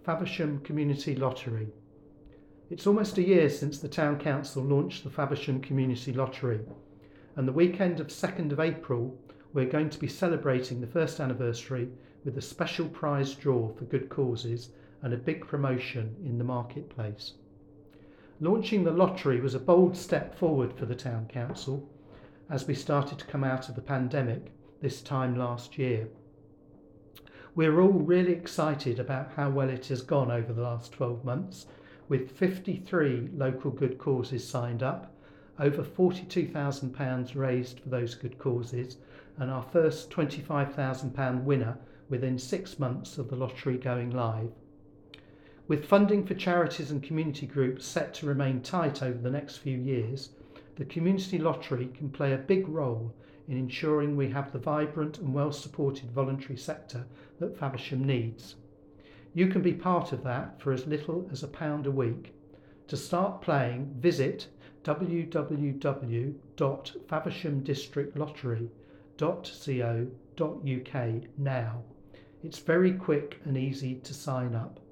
Faversham Community Lottery. It's almost a year since the Town Council launched the Faversham Community Lottery, and the weekend of 2nd of April we're going to be celebrating the first anniversary with a special prize draw for good causes and a big promotion in the marketplace. Launching the lottery was a bold step forward for the Town Council as we started to come out of the pandemic this time last year. We're all really excited about how well it has gone over the last 12 months, with 53 local good causes signed up, over £42,000 raised for those good causes, and our first £25,000 winner within 6 months of the lottery going live. With funding for charities and community groups set to remain tight over the next few years, the Community Lottery can play a big role in ensuring we have the vibrant and well-supported voluntary sector that Faversham needs. You can be part of that for as little as £1 a week. To start playing, visit www.favershamdistrictlottery.co.uk now. It's very quick and easy to sign up.